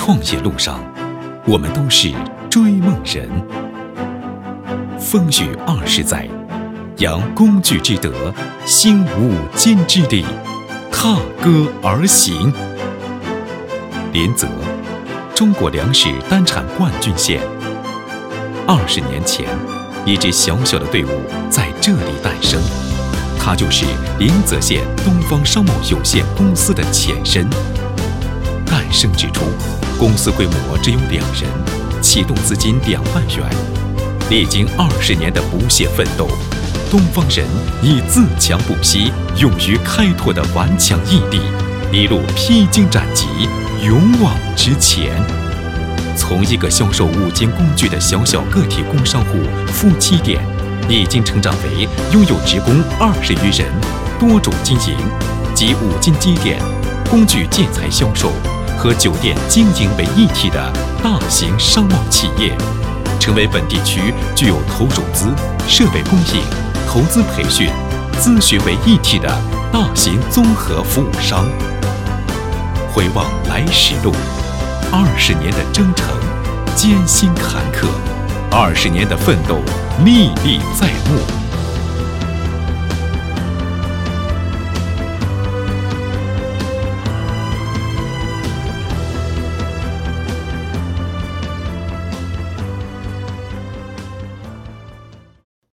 创业路上，我们都是追梦人。风雨20载，扬工具之德，兴无坚之力，踏歌而行。连泽，中国粮食单产冠军县。20年前，一支小小的队伍在这里诞生，它就是连泽县东方商贸有限公司的前身。诞生之初，公司规模只有2人，启动资金2万元。历经20年的不懈奋斗，东方人以自强不息、勇于开拓的顽强毅力，一路披荆斩棘，勇往直前。从一个销售5金工具的小小个体工商户夫妻店，已经成长为拥有职工20余人、多种经营，集5金机电、工具建材销售和酒店经营为一体的大型商贸企业，成为本地区具有投融资、设备供应、投资培训、咨询为一体的大型综合服务商。回望来时路，20年的征程艰辛坎坷，20年的奋斗历历在目。